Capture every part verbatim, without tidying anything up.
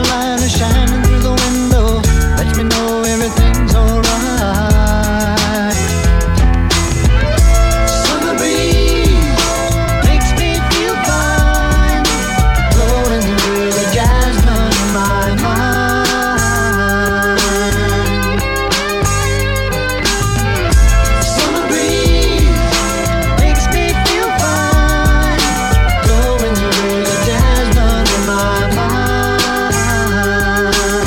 light is shining through the window, lets me know everything's alright. Summer breeze makes me feel fine, blowing through the jasmine in my mind. Summer breeze makes me feel fine, blowing through the jasmine in my mind.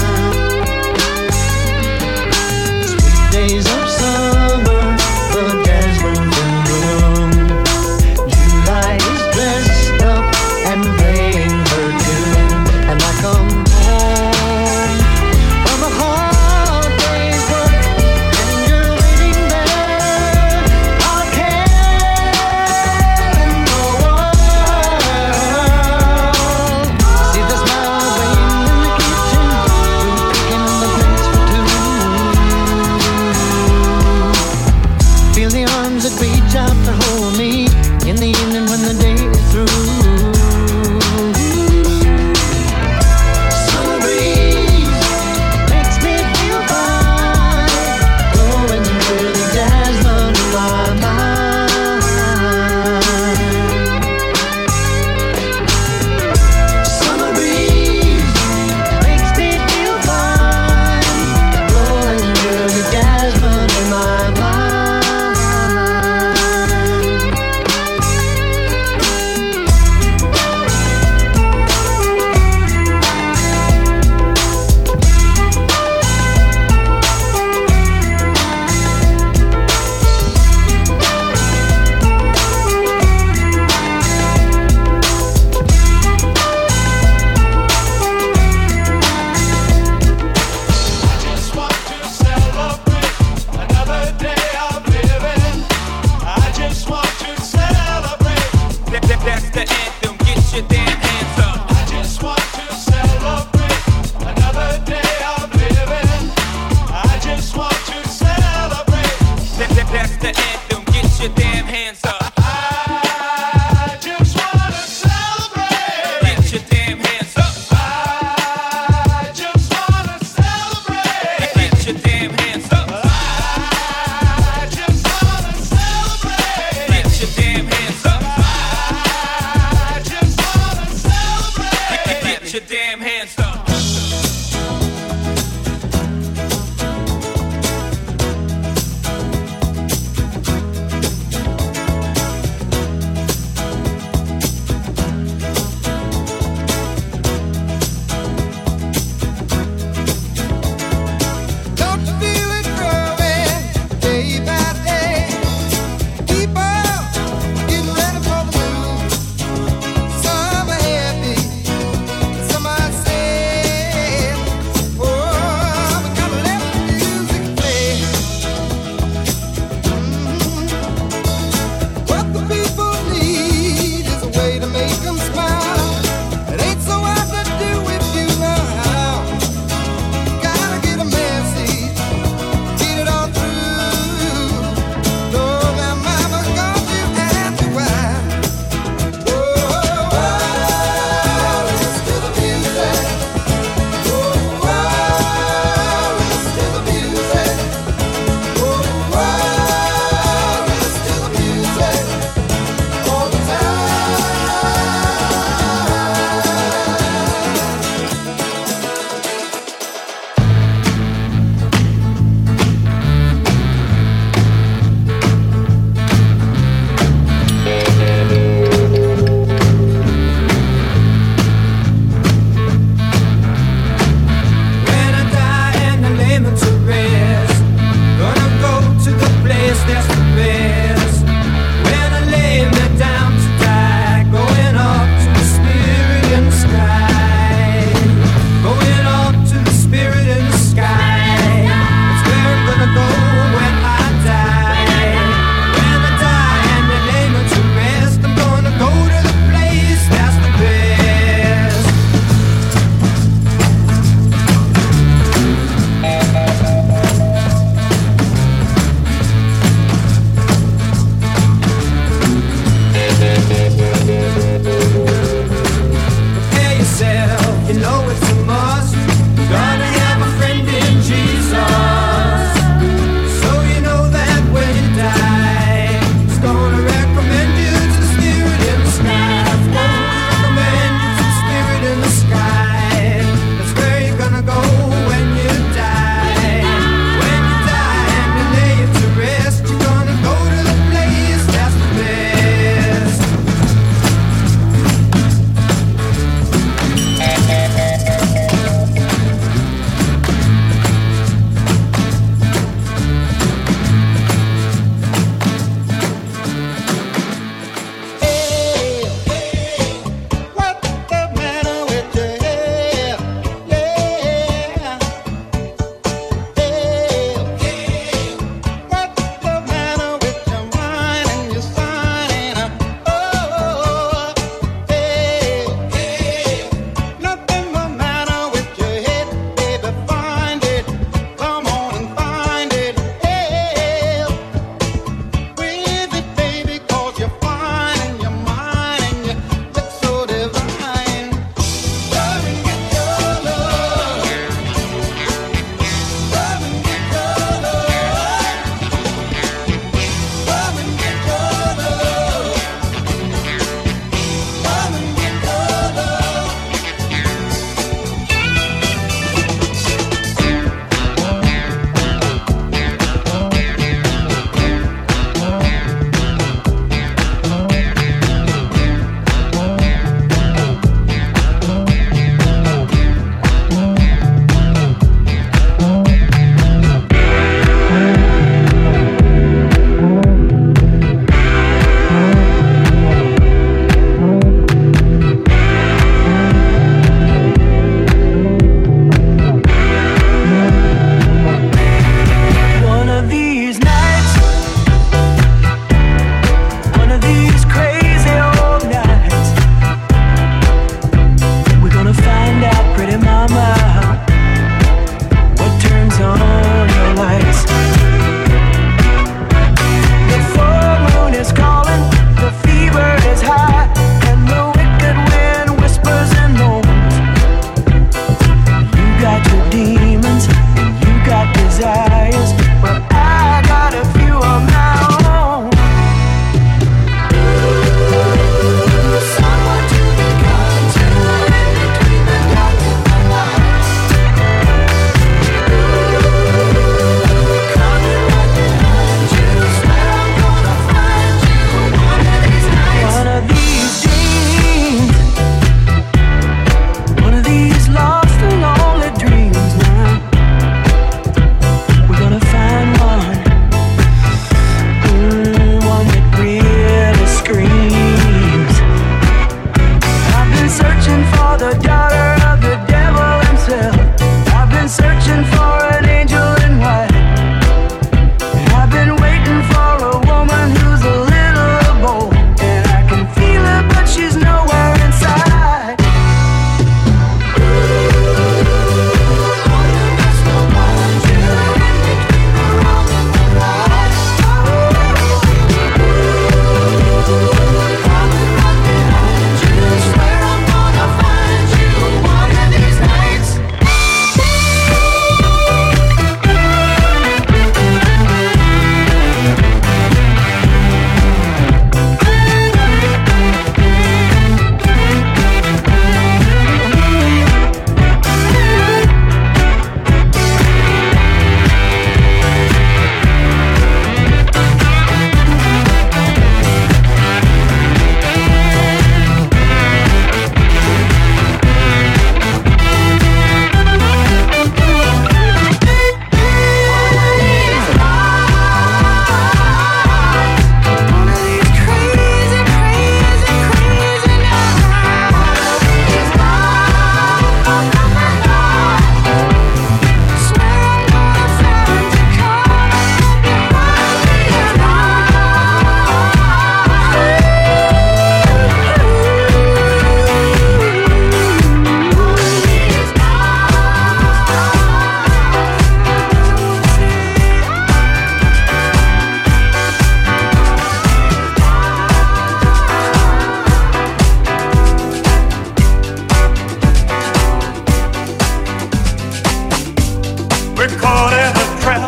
We're caught in a trap.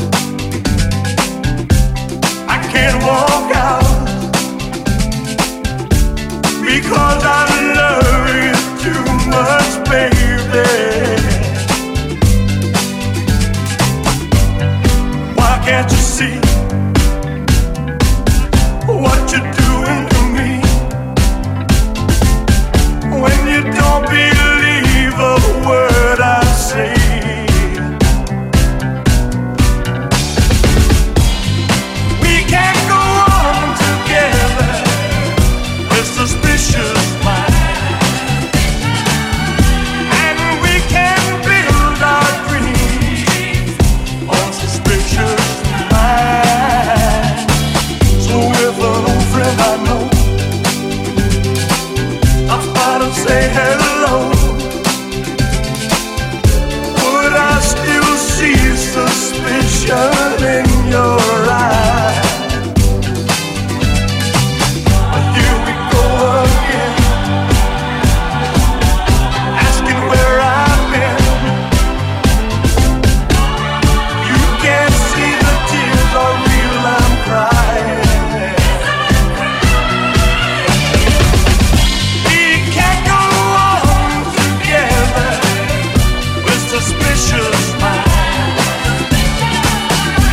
I can't walk out because I love you too much, baby. Why can't you see what you're doing to me? When you don't believe a word I say, we can't go on together with suspicious minds, and we can build our dreams on suspicious minds. So if an old friend I know stops by to say hello, would I still see suspicion in your eyes? But here we go again, asking where I've been. You can't see the tears are real, I'm crying. We can't go on together with suspicious minds,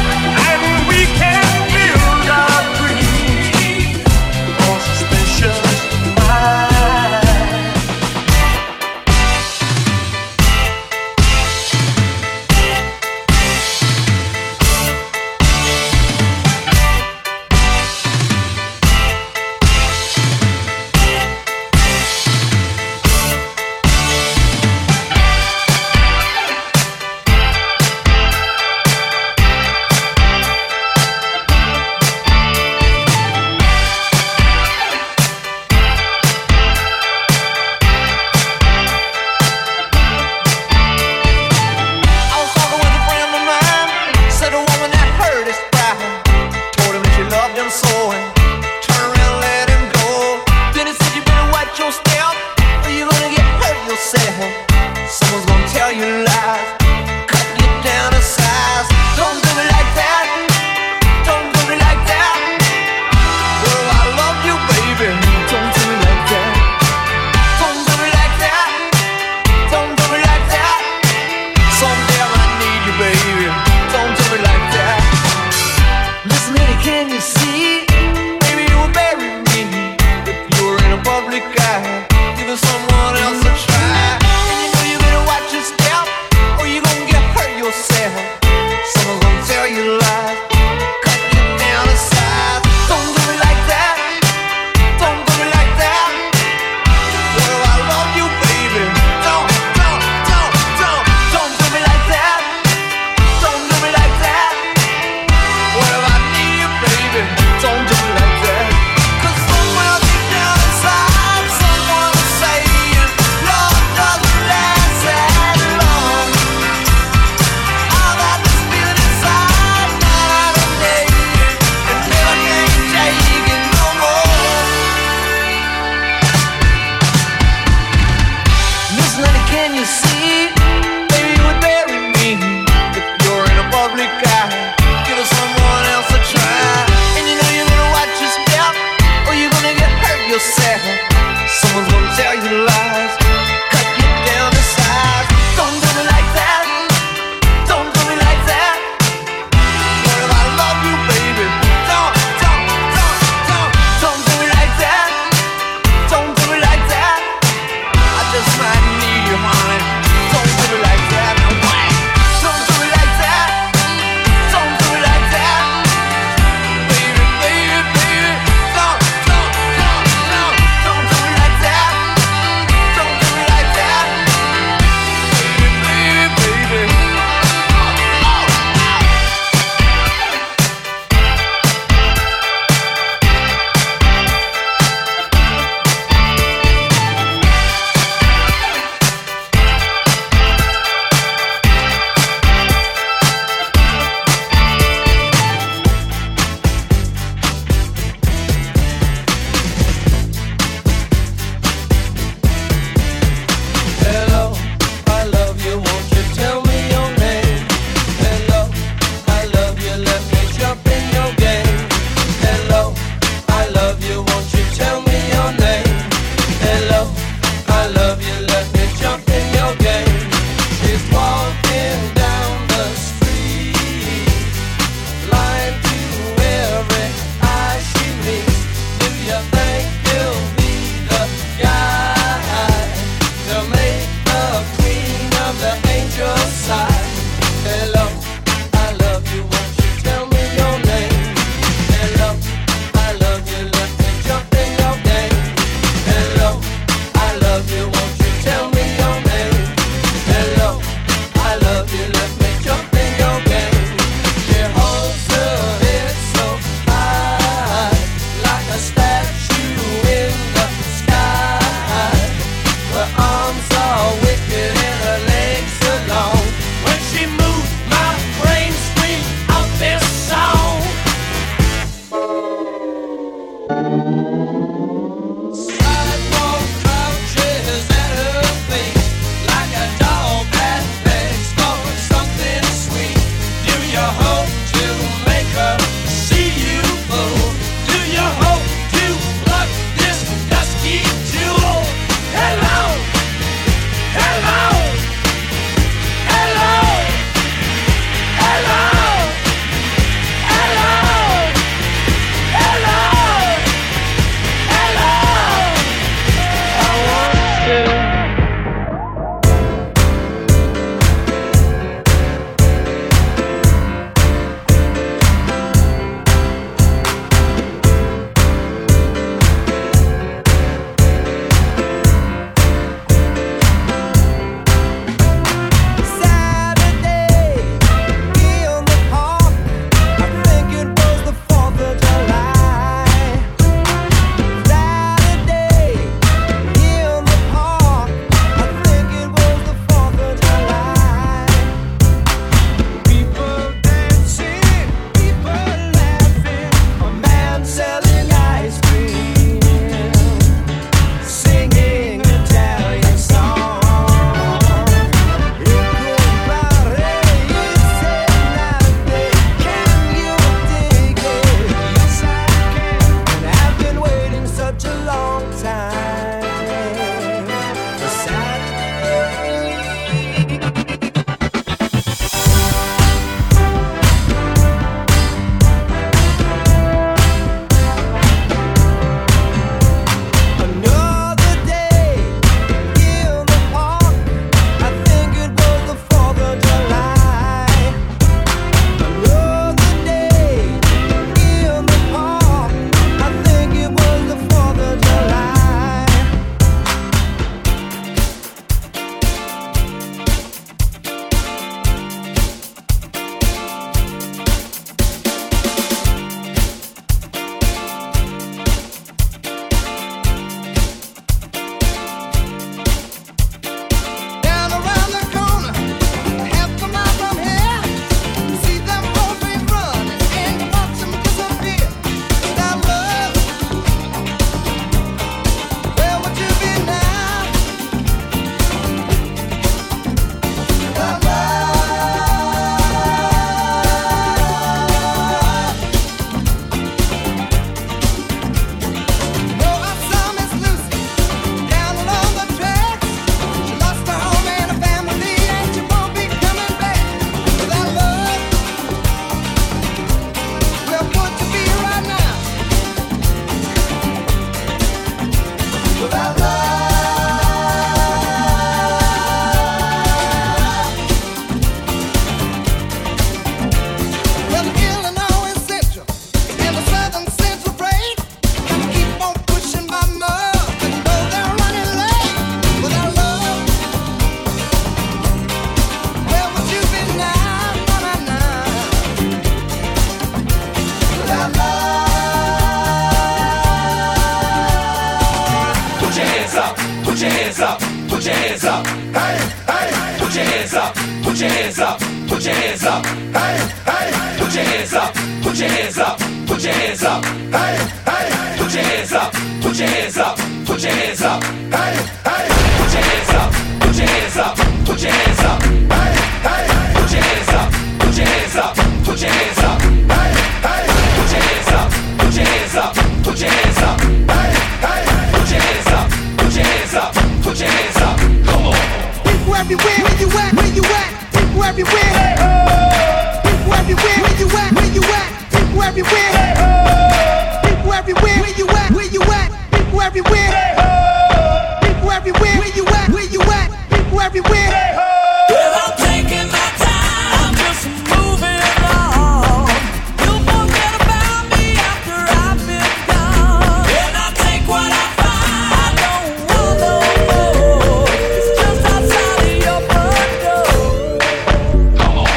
Put your hands up, put your hands up, put your hands up. Hey, hey, put your hands up, put your hands up, put your hands up. Hey, hey, put your hands up, put your hands up, put your hands up. Hey, hey, put your hands up, put your hands up, put your hands up. Hey, hey, put your hands up, put your hands up, put your hands up. Hey, hey, put your hands up, put your hands up, put your hands up. Hey, hey, put your hands up, put your hands up, put your hands up. Come on. People everywhere, where you at, where you at? People everywhere. Hey, oh. People everywhere, where you at, where you at? People everywhere. Hey, oh. People everywhere, where you at, where you at? People everywhere. Hey, oh. People everywhere, where you at, where you at? People everywhere. Hey, oh. Well, I'm taking my time, just moving along. You forget about me after I've been gone. And I take what I find, I don't want no more. It's just outside of your front door. Come on.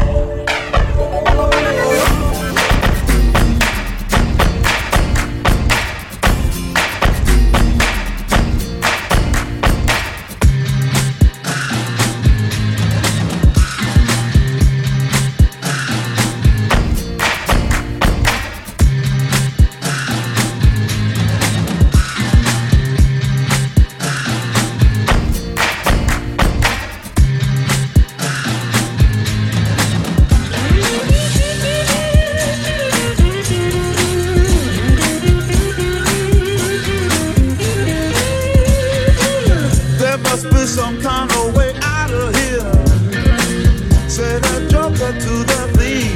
There must be some kind of way out of here. Say the joker to the thief.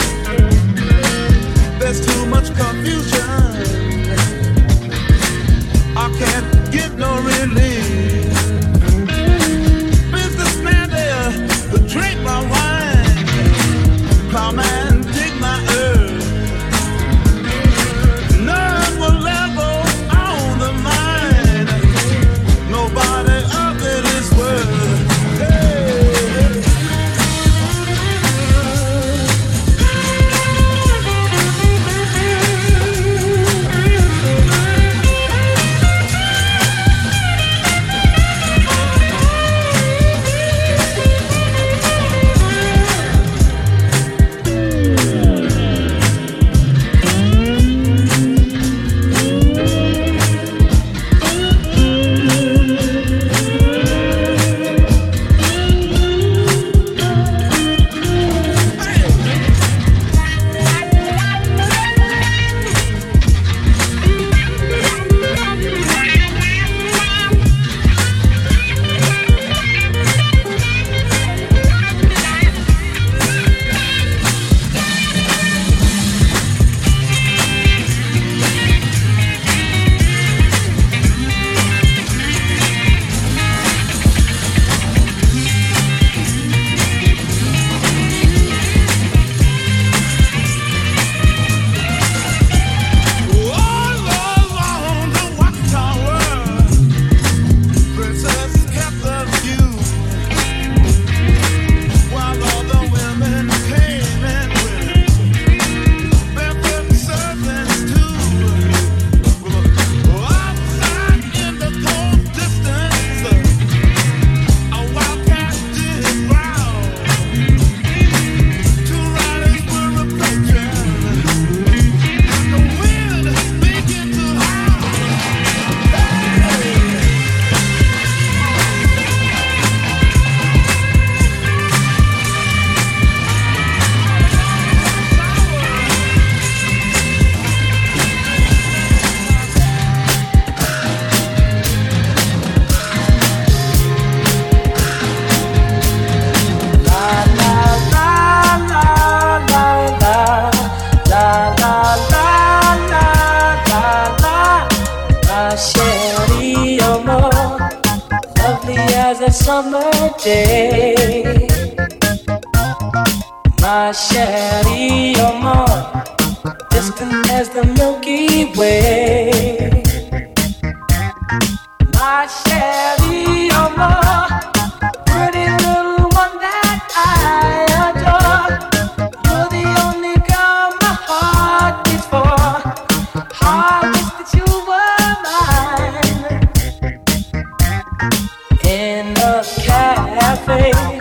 There's too much confusion. I can't get no relief. Businessman there, drink my wine. Plowman, dig my earth. None will level on the mind. Nobody of it is worth. Hey. Summer day, my chérie, you're more distant as the Milky Way. My chérie, you're more pretty little one that I adore. You're the only girl my heart beats for. I wish that you were mine. In a cafe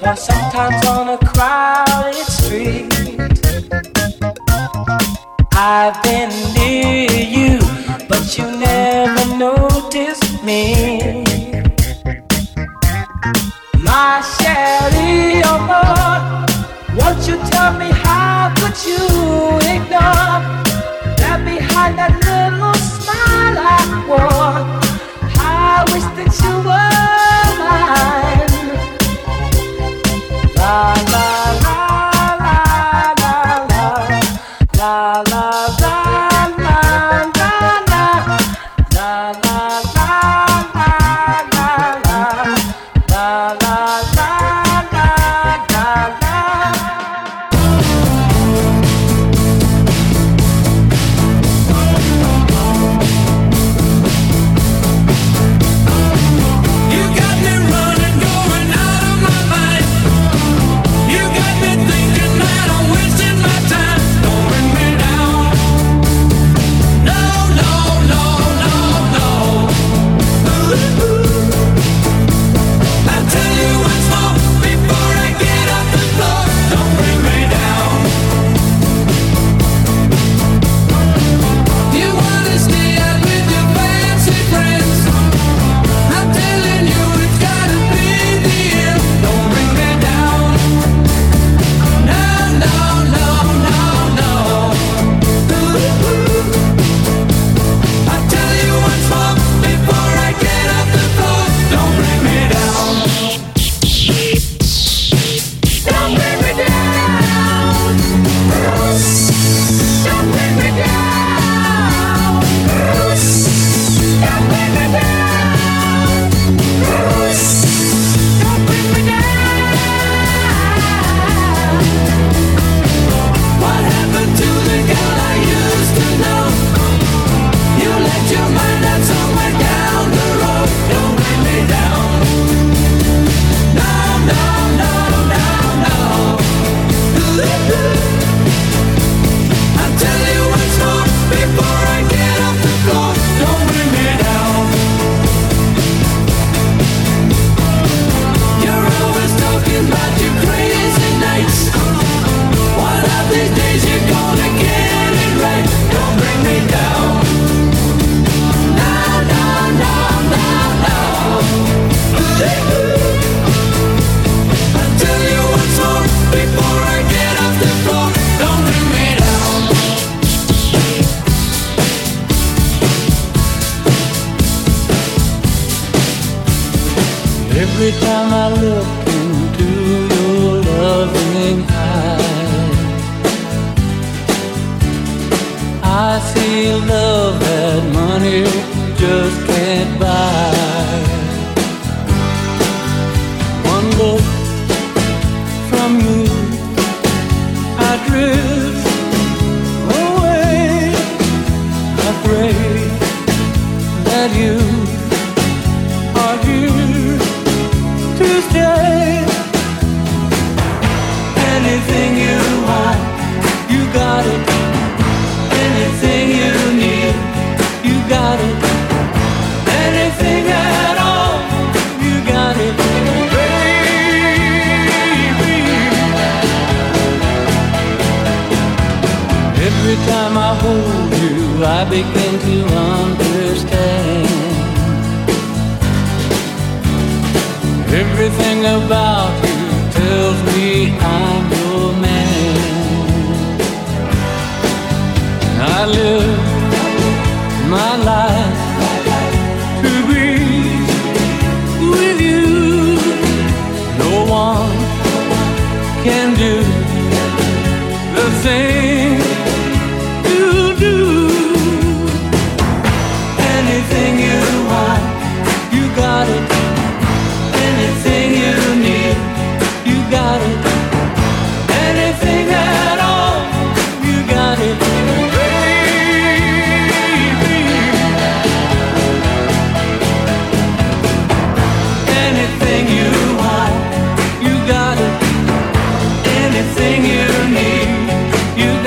or sometimes on a crowded street. I've been near you, but you never noticed me. My Shelly, oh Lord, won't you tell me how could you ignore that behind that little smile I wore? I wish that you were mine. La la la la la la la la la la la la la Every time I look into your loving eyes, I see love that money just can't buy. One look from you, I drift away. I pray that you are here to stay. Anything you want, you got it. Anything you need, you got it. Anything at all, you got it, baby. Every time I hold you, I begin to understand. Everything about you tells me I'm your man. I live my life to be with you. No one can do the thing you do. Anything you want, you got it. Anything you need, you got it. Anything at all, you got it, baby. Anything you want, you got it. Anything you need, you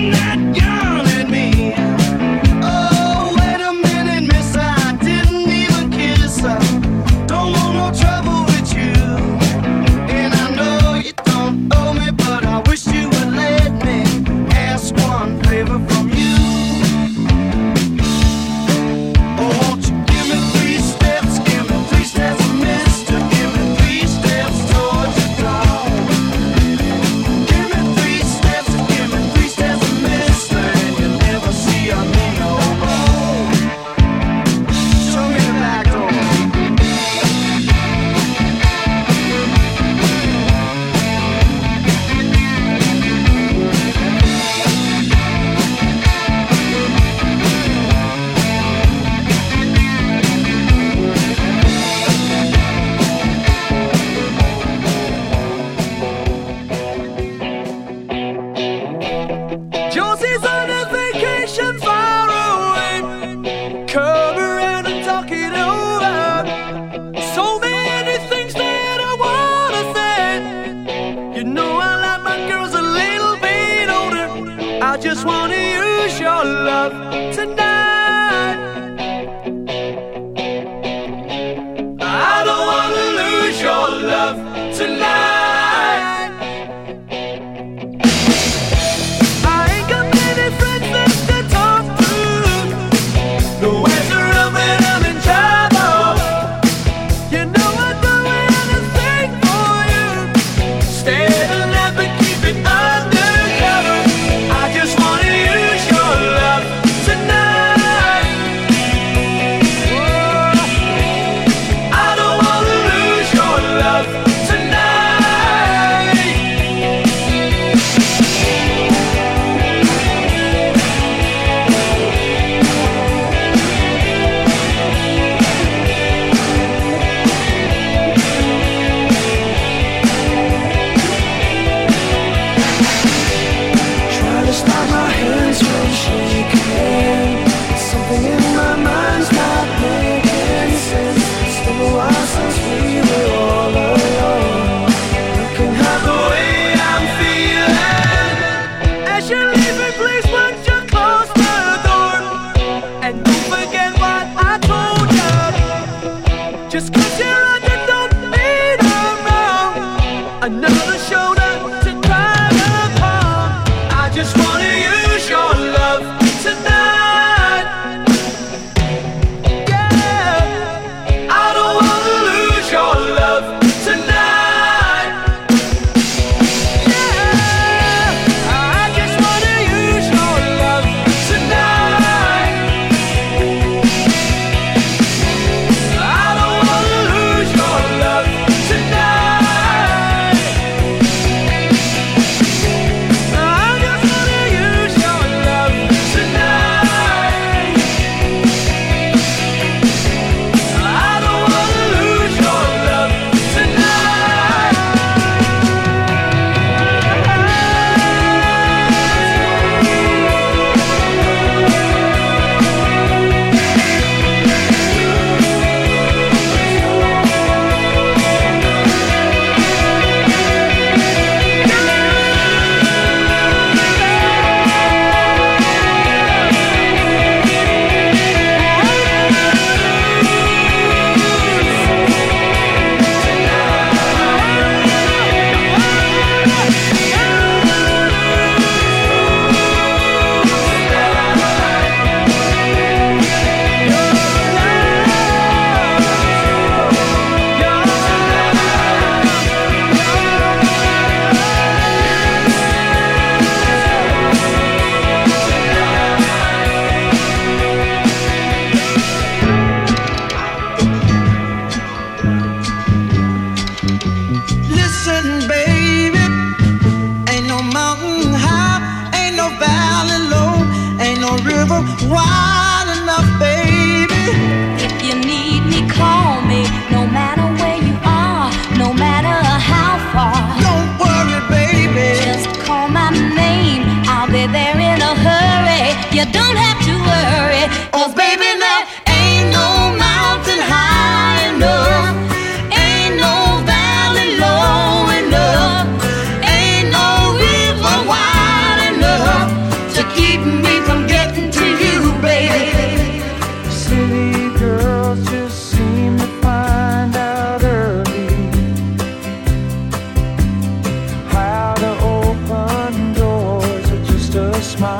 To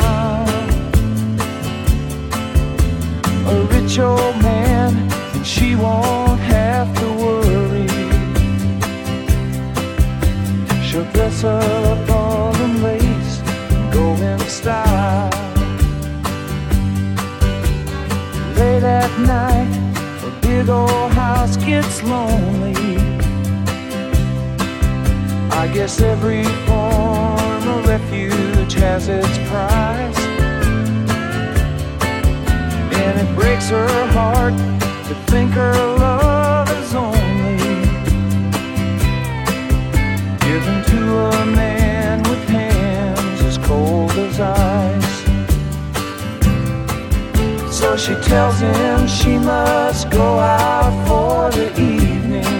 smile. A rich old man, and she won't have to worry. She'll dress up all in lace and go in style. Late at night, a big old house gets lonely. I guess every form of refuge has its price, and it breaks her heart to think her love is only given to a man with hands as cold as ice. So she tells him she must go out for the evening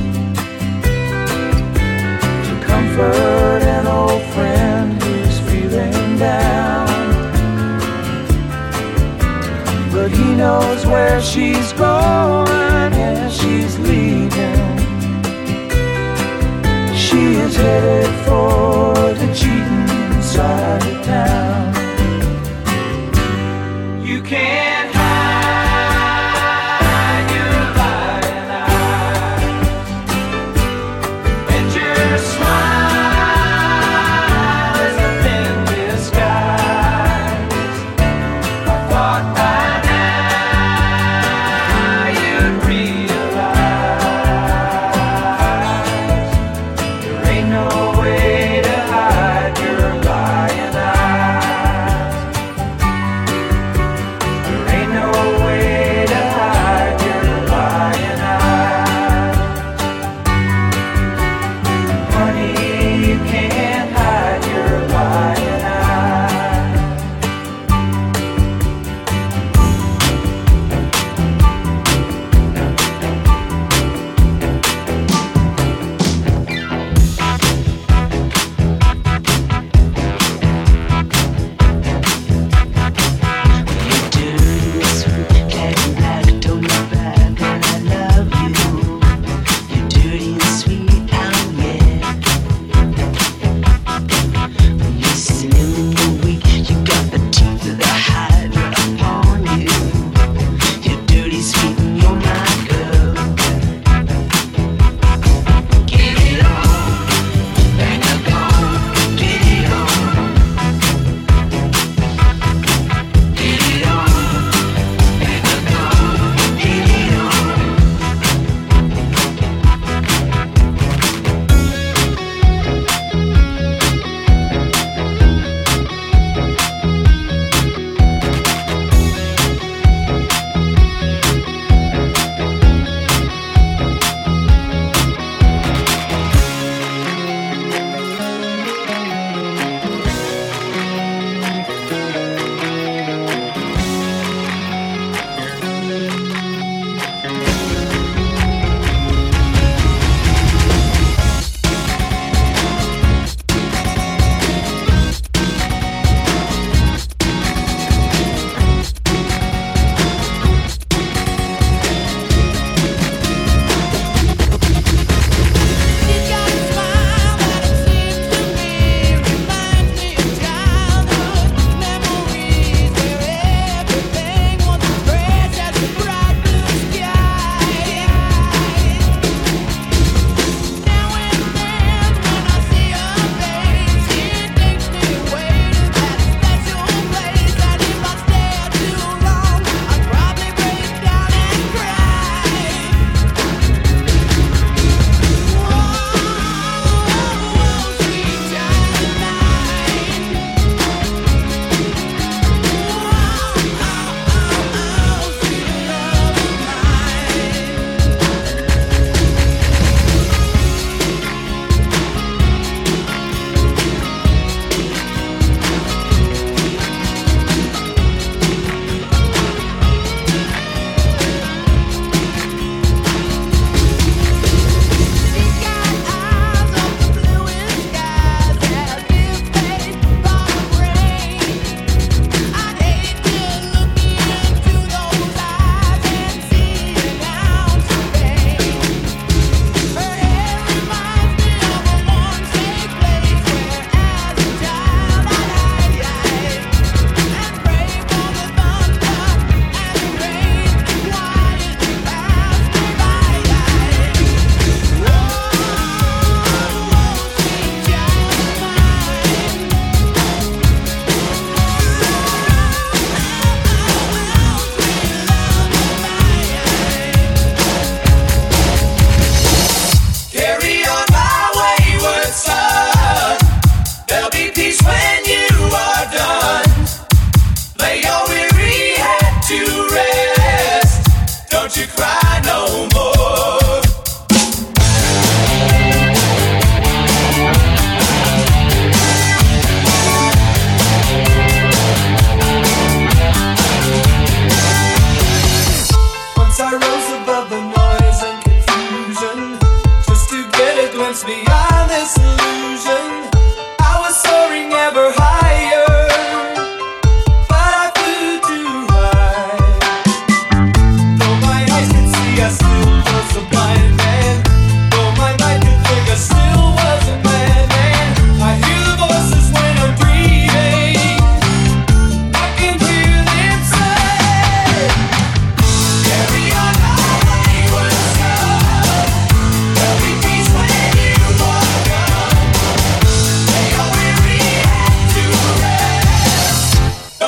to comfort an old friend who's feeling down. But he knows where she's going and she's leaving. She is headed for the cheating side of town. You can't hide your lying eyes, and your smile is a thin disguise. I thought by now you'd realize there ain't no way to hide your lying eyes.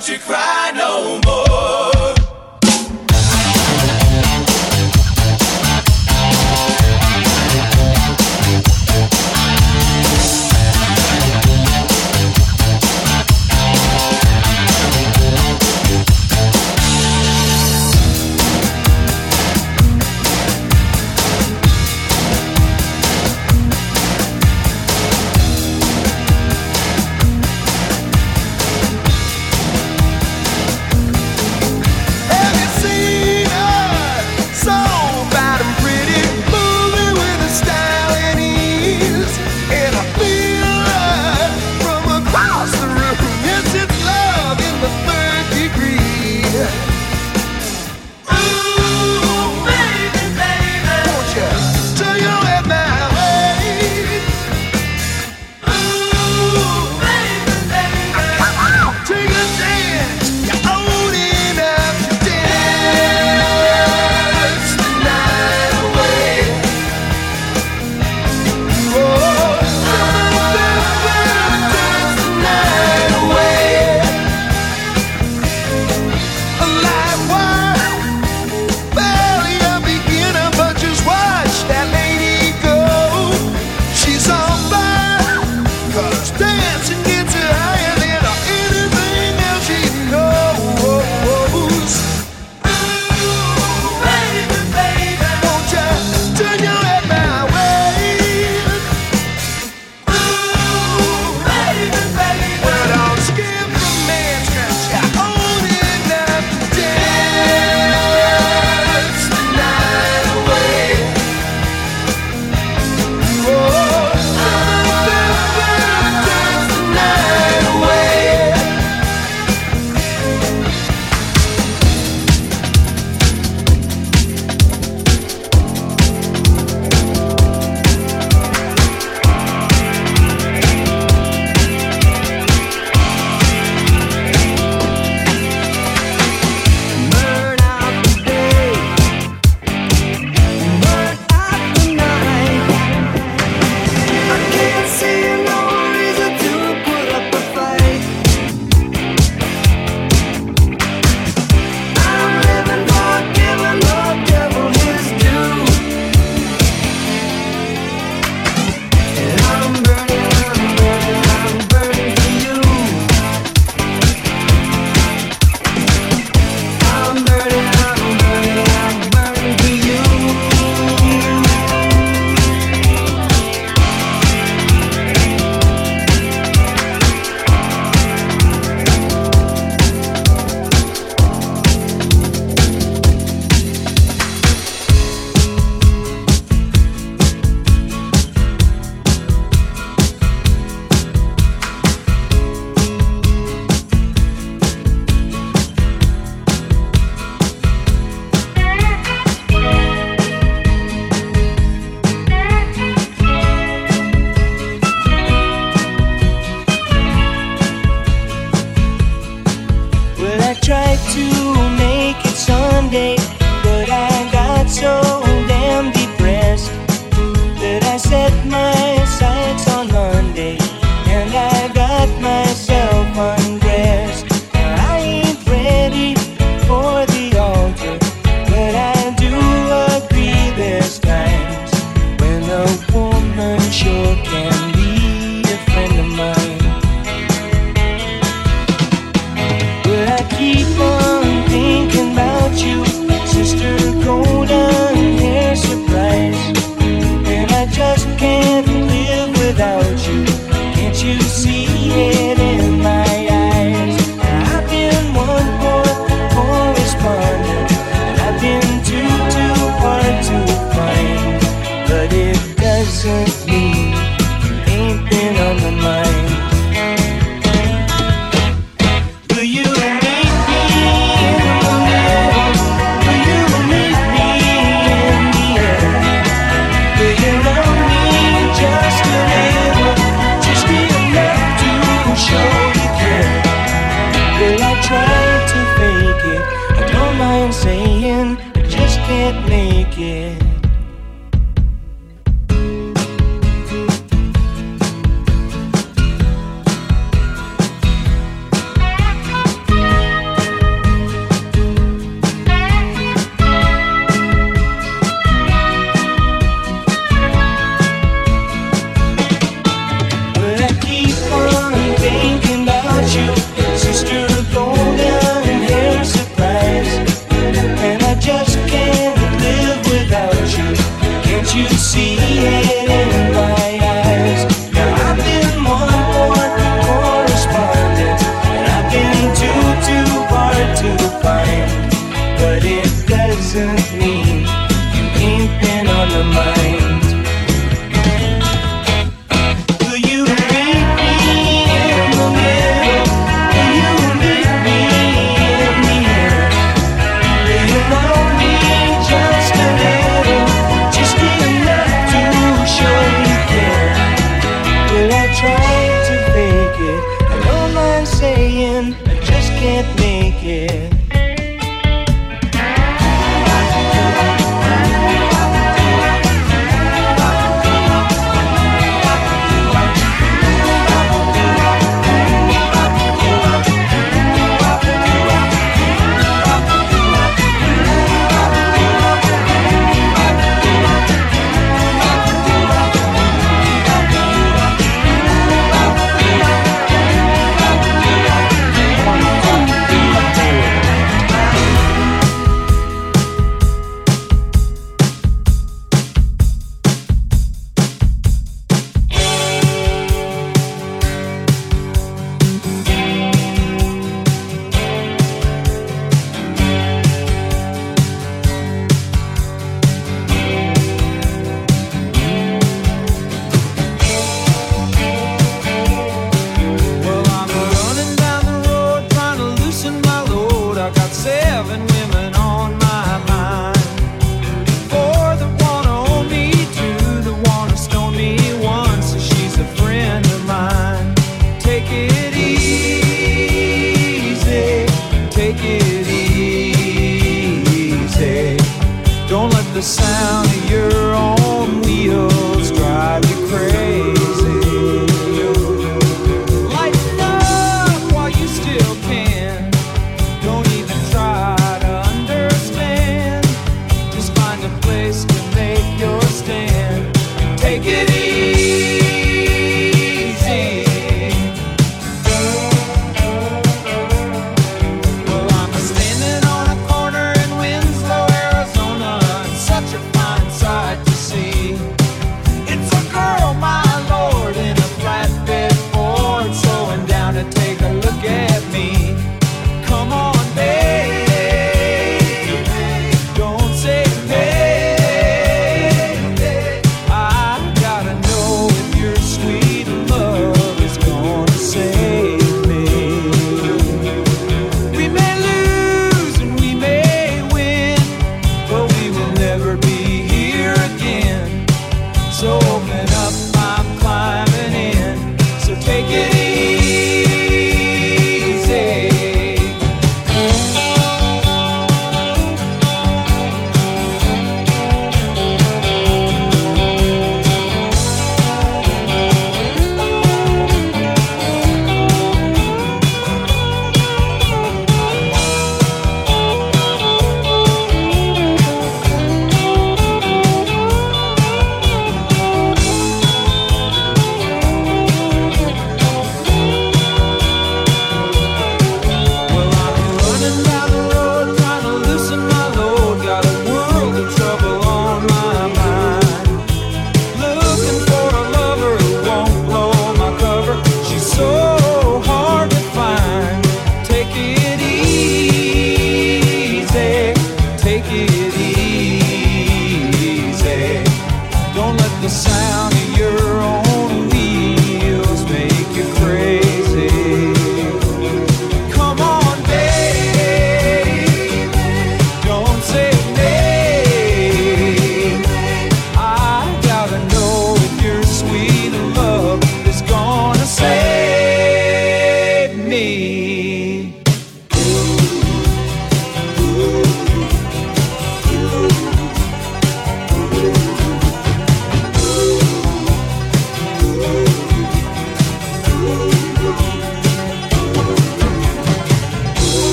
don't you cry no more. can't make it. Well, I'm running down the road trying to loosen my load. I got seven